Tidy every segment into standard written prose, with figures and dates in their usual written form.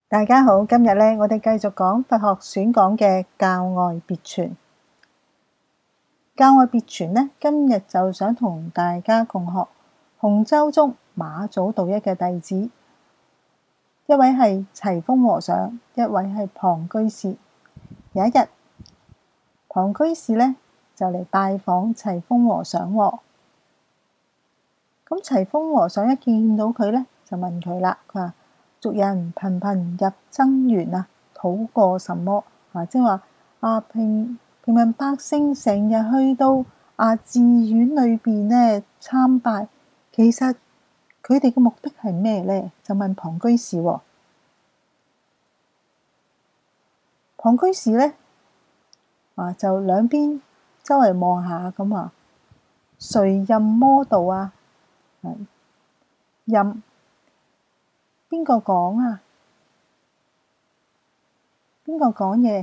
大家好，今日咧，我哋繼續講佛學選講嘅教外別傳。教外別傳呢，今日就想同大家共學洪州宗馬祖道一嘅弟子，一位係齊風和尚，一位係龐居士。有一日，龐居士呢就嚟拜訪齊風和尚喎。咁齊風和尚一見到佢呢，就問佢啦，佢話：俗人頻頻入僧園啊，討過什麼？即係話平民百姓成日去到寺院裏邊呢參拜，其實佢哋嘅目的係咩呢？就問龐居士喎。龐居士呢就兩邊周圍望下咁話：誰任魔道啊？任邊個講啊？邊個講嘢？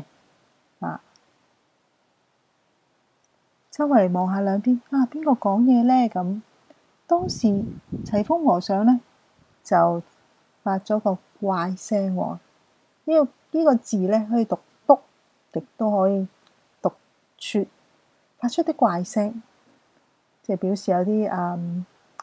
周圍望下兩邊邊個講嘢呢？咁當時齊風和尚呢就發咗個怪聲喎。呢個字呢可以讀篤，亦都可以讀撮，發出啲怪聲，即係表示有啲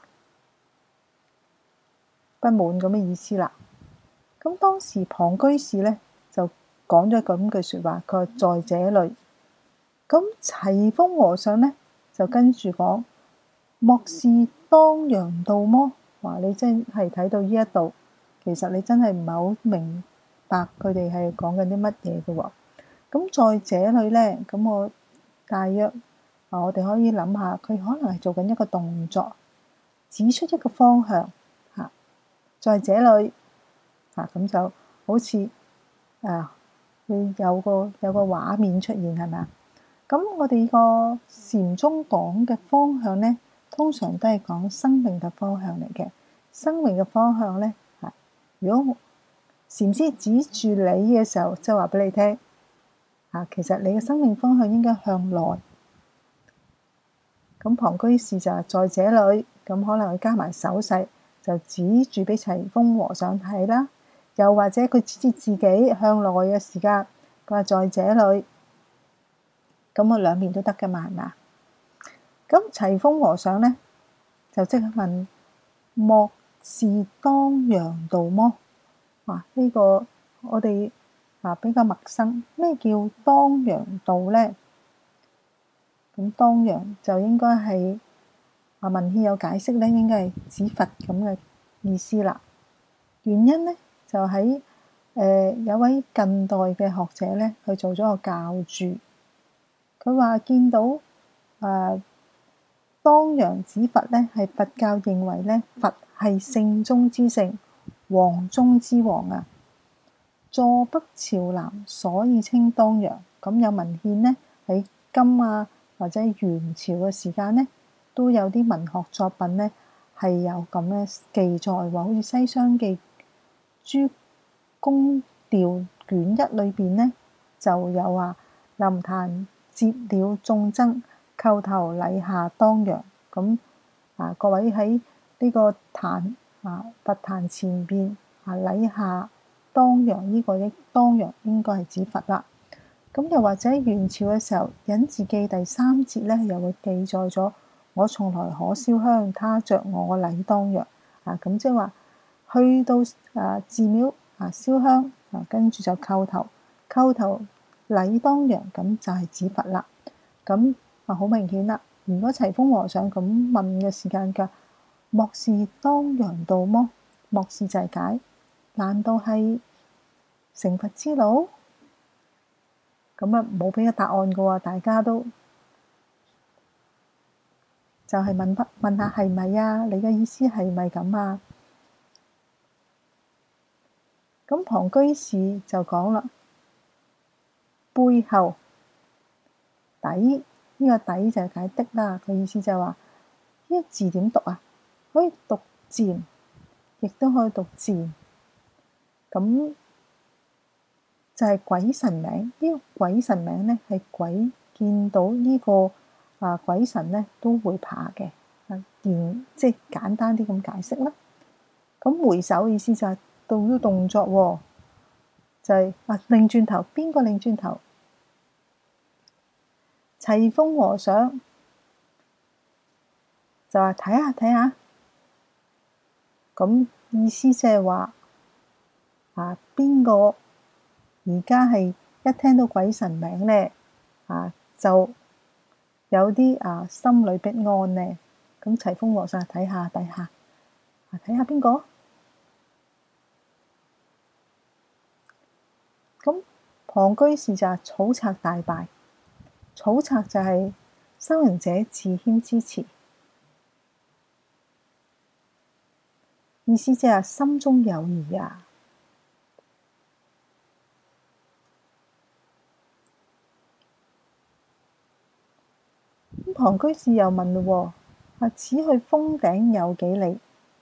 不滿咁嘅意思啦。咁當時龐居士呢就講咗咁句説話，佢話：在這裏。咁齊風和尚呢就跟住講：莫是當陽道麼？話你真係睇到呢一度，其實你真係唔係好明白佢哋係講緊啲乜嘢嘅喎。咁在這裏呢，咁我大約我哋可以諗下，佢可能係做緊一個動作，指出一個方向嚇。在這裏咁就好似會有個畫面出現，係咪啊？咁我哋個禪宗講嘅方向呢，通常都係講生命嘅方向嚟嘅。生命嘅方向呢，如果禪師指住你嘅時候，即係話俾你聽其實你嘅生命方向應該向內。咁龐居士就係在這裏，咁可能佢加埋手勢，就指住俾齊風和尚睇啦。又或者佢指住自己向內嘅時間，佢話在這裏。咁我兩面都得噶嘛，係咪啊？咁齊風和尚呢，就即刻問：莫是當陽道麼？呢個我哋比較陌生。咩叫當陽道呢？咁當陽就應該係文獻有解釋呢，應該係指佛咁嘅意思啦。原因呢，就喺有位近代嘅學者呢，佢做咗個教注。佢話見到當陽指佛呢，係佛教認為呢，佛係聖中之聖，王中之王啊，坐北朝南，所以稱當陽。咁有文獻呢，喺金或者元朝嘅時間呢，都有啲文學作品呢係有咁嘅記載，話好似《西廂記》諸宮調卷1裏邊呢，就有話臨壇接了眾僧，叩頭禮下當陽。咁各位喺呢個壇佛壇前邊禮下當陽，呢個當陽應該係指佛啦。咁又或者元朝嘅時候，《引字記》第3節呢，又會記載咗：我從來可燒香，他着我禮當陽。咁即係話去到寺廟燒香跟住就叩頭禮當陽，咁就係指佛啦。咁好明顯啦。如果齊風和尚咁問嘅時間嘅，莫是當陽道麼？莫是就係解，難道係成佛之路？咁冇俾個答案嘅喎，大家都就係問下係咪啊？你嘅意思係咪咁啊？咁龐居士就講啦，背後底呢個底就係解的啦。佢意思就係話呢個字點讀啊？可以讀漸，亦都可以讀漸。咁就係鬼神名。呢個鬼神名呢，係鬼見到呢個鬼神呢都會怕嘅。即係簡單啲咁解釋啦。咁回首意思就係到咗動作喎。 就係擰轉頭，邊個擰轉頭？齊風和尚就話睇下睇下，咁意思即係話邊個而家係一聽到鬼神名咧就有啲心裏不安咧。咁齊風和尚睇下睇下，睇下邊個？咁龐居士就草賊大敗。草賊就係修行者自謙之詞，意思即係心中有疑啊。咁龐居士又問咯喎，此去峰頂有幾里？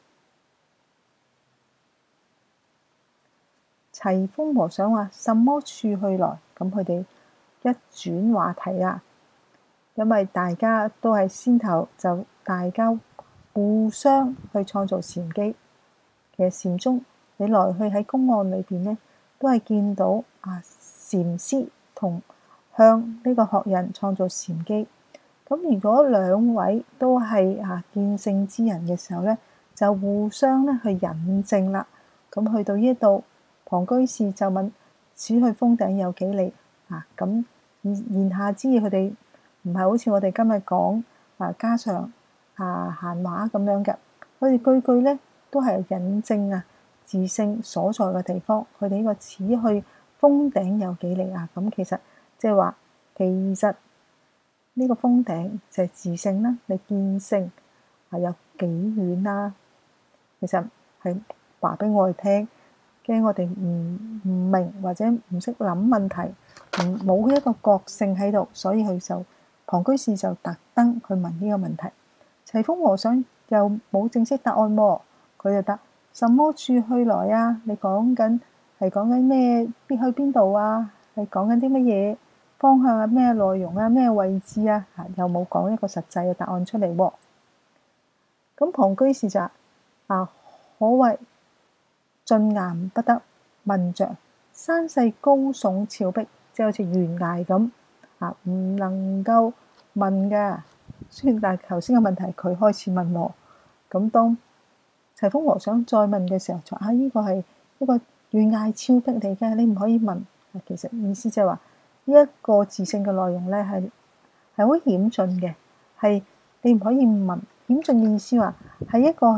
齊風和尚話：什麼處去來？咁佢哋一轉話題啊，因為大家都係先頭就大家互相去創造禪機。其實禪宗你來去喺公案裏邊呢，都係見到禪師同向呢個學人創造禪機。咁如果兩位都係見性之人嘅時候呢，就互相咧去引證啦。咁去到呢度，龐居士就問：此去峰頂有幾里？咁言下之意，佢哋唔係好似我哋今日講家常閒話咁樣嘅，佢哋句句咧都係引證自性所在嘅地方。佢哋呢個此去峰頂有幾里咁其實即係話，其實呢個峰頂就係自性啦。你見性有幾遠啦？其實係話俾我哋聽，驚我哋唔明或者唔識諗問題，冇一個覺性喺度，所以佢就龐居士就特登去問呢個問題。齊風和尚又冇正式答案喎，佢就答：什麼處去來啊？你講緊咩？必去邊度啊？係講緊啲乜嘢方向啊？咩內容啊？咩位置啊？又冇講一個實際嘅答案出嚟喎。咁龐居士就可謂進岩不得問著，山勢高聳峭壁，即係好似懸崖咁唔能夠問㗎。雖然但係頭先嘅問題佢開始問喎，咁當齊風和尚再問嘅時候就呢個係一個懸崖峭壁嚟嘅，你唔可以問。其實意思即係話呢一個自性嘅內容咧係好險峻嘅，係你唔可以問。險峻嘅意思話係一個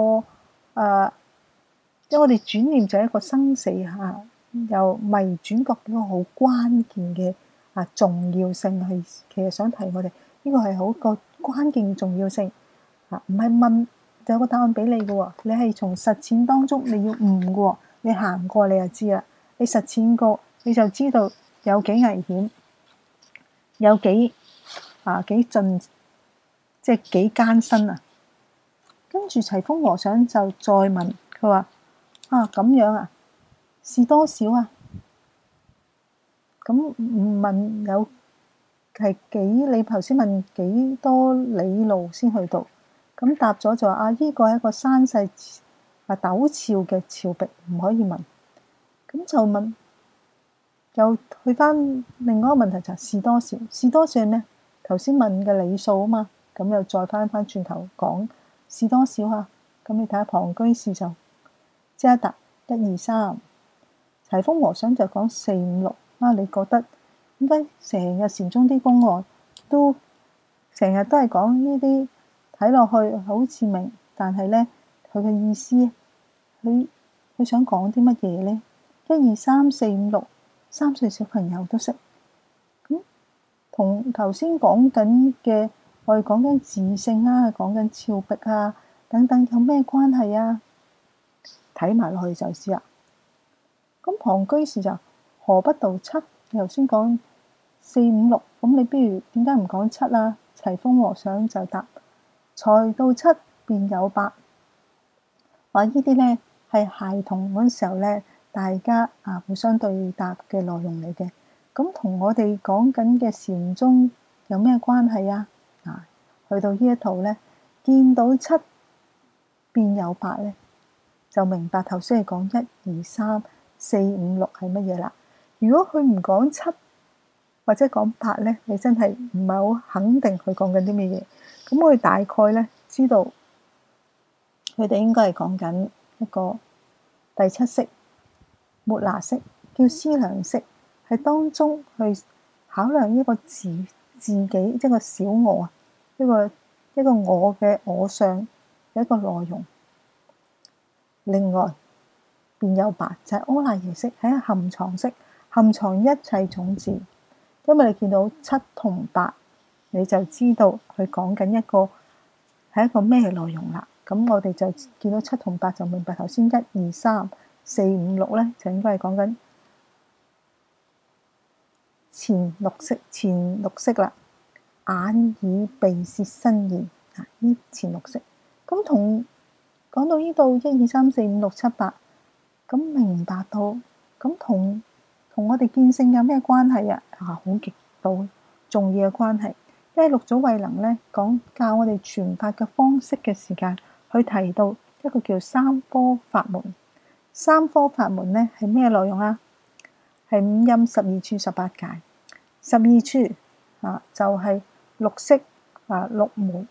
因為我哋轉念就係一個生死由迷轉覺一個好關鍵嘅重要性去，其實想提我哋呢個係好個關鍵重要性唔係問就有個答案俾你嘅喎，你係從實踐當中你要悟嘅喎，你行過你就知啦，你實踐過你就知道有幾危險，有幾盡，即係幾艱辛啊！跟住齊風和尚就再問佢話：咁樣是多少啊？咁問有係幾？你頭先問幾多里路先去到？咁答咗就話呢個係一個山勢陡峭嘅峭壁，唔可以問。咁就問又去翻另外一個問題就係是多少？是多少係咩？頭先問嘅里數啊嘛，咁又再翻轉頭講是多少啊？咁你睇下龐居士就即係答1、2、3，齊風和尚就講4、5、6。你覺得點解成日禪宗啲公案都成日都係講呢啲睇落去好似明，但係咧佢嘅意思，佢想講啲乜嘢咧？1、2、3、4、5、6，3歲小朋友都識。咁同頭先講緊嘅，我哋講緊自性講緊峭壁等等，有咩關係啊？睇埋落去就知啦。咁龐居士就何不道7？你頭先講4、5、6，咁你不如點解唔講7啊？齊風和尚就答：才道7，便有8。話呢啲咧係孩童嗰時候咧，大家互相對答嘅內容嚟嘅。咁同我哋講緊嘅禪宗有咩關係啊？去到呢一度咧，見到7便有8咧，就明白頭先係講1、2、3 4、5、6係乜嘢啦。如果佢唔講7或者講8咧，你真係唔係好肯定佢講緊啲乜嘢。咁我哋大概咧知道佢哋應該係講緊一個第7式末那式，叫思量式，係當中去考量一個自己一個小我啊，一個我嘅我相嘅一個內容。另外便有8就係阿賴耶識，係一個含藏式，含藏一切種子。因為你見到7同8，你就知道佢講緊係一個咩內容啦。咁我哋就見到7同8就明白頭先1、2、3、4、5、6咧，就應該係講緊前六識啦。眼耳鼻舌身意啊，呢前六識。咁同講到呢度1、2、3、4、5、6、7、8，咁明白到咁同我哋見性有咩關係啊？好極度重要嘅關係。因為六祖慧能咧教我哋傳法嘅方式嘅時間，佢提到一個叫三科法門。三科法門咧係咩內容啊？係五陰12處18界。12處就係六識六門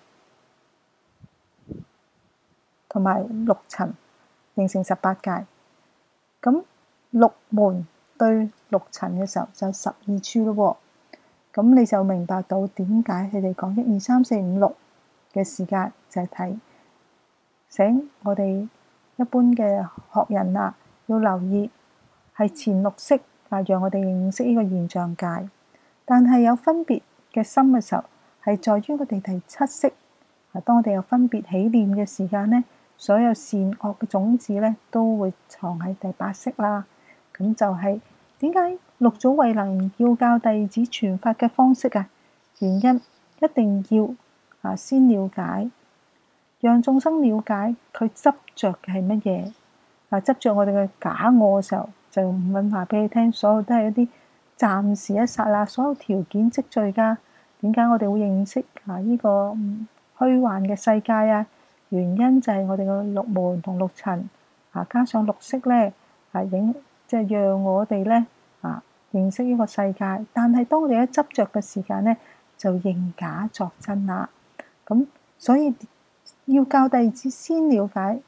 同埋六塵，形成18界。咁六門對六塵嘅時候就12處咯。咁你就明白到點解佢哋講1、2、3、4、5、6嘅時間就係提醒我哋一般嘅學人要留意係前六識讓我哋認識呢個現象界。但係有分別嘅心嘅時候，係在於我哋第7識。當我哋有分別起念嘅時間咧，所有善惡嘅種子咧都會藏喺第8識啦。咁就係點解六祖慧能要教弟子傳法嘅方式啊？原因一定要先了解，讓眾生了解佢執着嘅係乜嘢。執着我哋嘅假我嘅時候，就唔會話俾你聽，所有都係一啲暫時一剎那，所有條件積聚㗎。點解我哋會認識呢個虛幻嘅世界啊？原因就係我哋嘅六門同六塵加上六識咧即係讓我哋咧認識呢個世界。但係當我哋一執着嘅時間咧，就認假作真啦。咁所以要教弟子先了解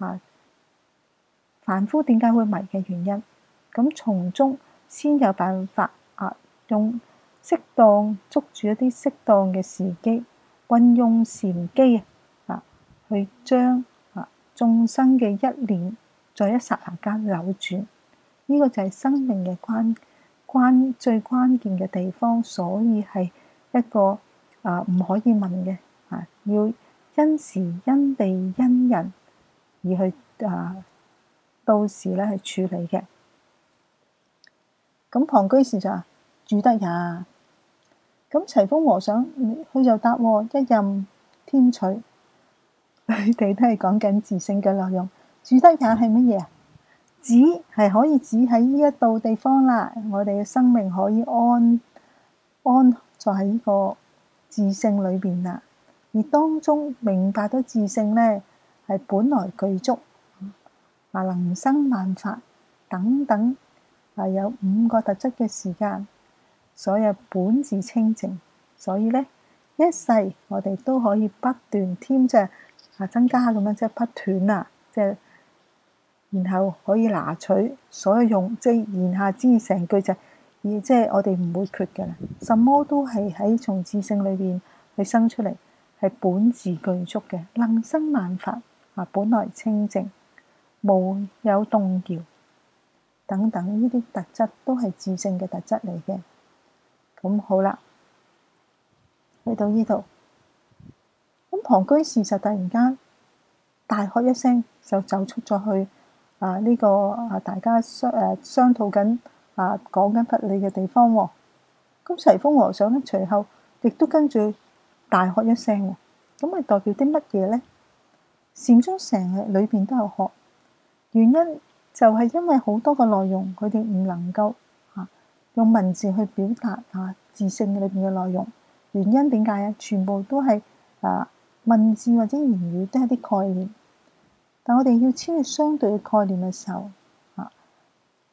凡夫點解會迷嘅原因，咁從中先有辦法用適當捉住一啲適當嘅時機，運用禪機去將眾生嘅一念在一剎那間扭轉。呢個就係生命嘅最關鍵嘅地方，所以係一個唔可以問嘅要因時因地因人而去到時咧去處理嘅。咁龐居士就話住得也。咁齊風和尚佢就答一任天取，佢哋都係講緊自性嘅內容。住得也係乜嘢啊？指係可以指喺呢一度地方啦，我哋嘅生命可以安在喺呢個自性裏邊啦。而當中明白到自性咧係本來具足能生萬法等等有5個特質嘅時間，所有本自清淨。所以咧一世我哋都可以不斷添增加咁樣，即係不斷即係然後可以拿取所有用，即係言下之意成句就即係我哋唔會缺嘅啦。什麼都係喺從自性裏邊去生出嚟，係本自具足嘅，能生萬法本來清淨，無有動搖等等，呢啲特質都係自性嘅特質嚟嘅。咁好啦，去到呢度，咁龐居士就突然間大喝一聲，就走出咗去呢個大家商討緊講緊佛理嘅地方喎。咁齊風和尚咧隨後亦都跟住大喝一聲喎。咁係代表啲乜嘢咧？禪宗成日裏邊都有學，原因就係因為好多個內容佢哋唔能夠用文字去表達自性裏邊嘅內容。原因點解啊？全部都係文字或者言語都係啲概念，但我哋要超越相對嘅概念嘅時候，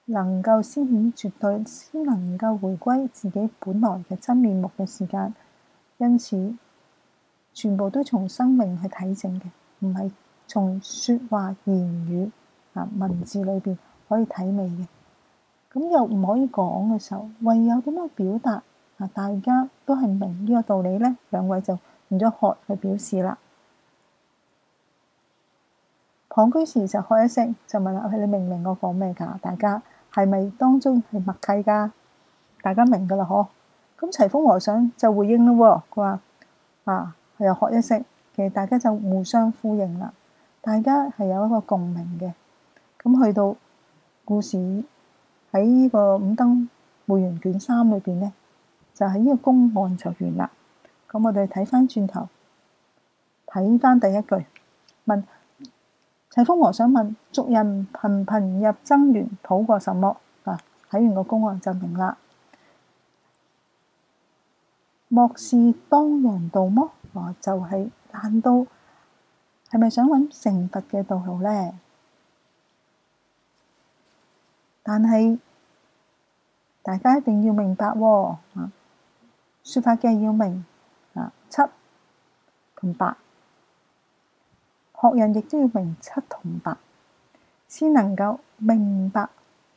能夠先顯絕對，先能夠回歸自己本來嘅真面目嘅時間。因此，全部都從生命去睇正嘅，唔係從說話言語文字裏邊可以睇美嘅。咁又唔可以講嘅時候，唯有點樣表達大家都係明呢個道理呢？兩位就用咗喝去表示啦。龐居士就喝一聲，就問啦：你明唔明我講咩㗎？大家係咪當中係默契㗎？大家明㗎啦，嗬？咁齊風和尚就回應咯喎，佢話佢又喝一聲，其實大家就互相呼應啦。大家係有一個共鳴嘅。咁去到故事喺呢個五燈會元卷3裏邊呢，就係呢個公案就完啦。咁我哋睇翻轉頭，睇翻第一句，問齊風和尚問：俗人頻頻入僧園，討過什麼？睇完個公案就明啦。莫是當陽道麼？就係難道係咪想揾成佛嘅道路呢？但係大家一定要明白喎，說法嘅要明七同八，學人亦都要明七同八，先能夠明白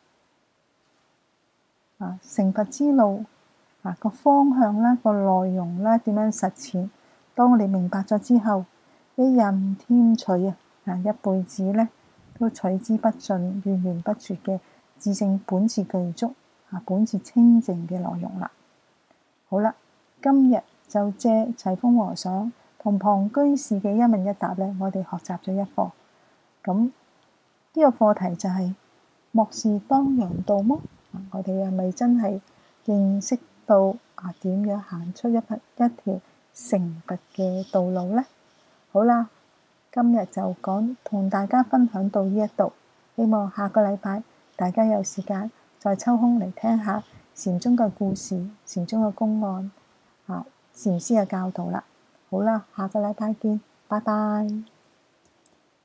成佛之路個方向啦、個內容啦、點樣實踐。當我哋明白咗之後，一任添取一輩子呢都取之不盡、源源不絕嘅自性本自具足本自清淨嘅內容啦。好啦，今日就借齊風和尚同龐居士嘅一問一答呢，我哋學習咗一課。咁呢個課題就係莫是當陽道麼？我哋係咪真係認識到點樣行出一條成佛嘅道路呢？好啦，今日就同大家分享到呢一度，希望下個禮拜大家有時間再抽空嚟聽下禪宗嘅故事、禪宗嘅公案、禪師嘅教導啦。好啦，下個禮拜見，拜拜。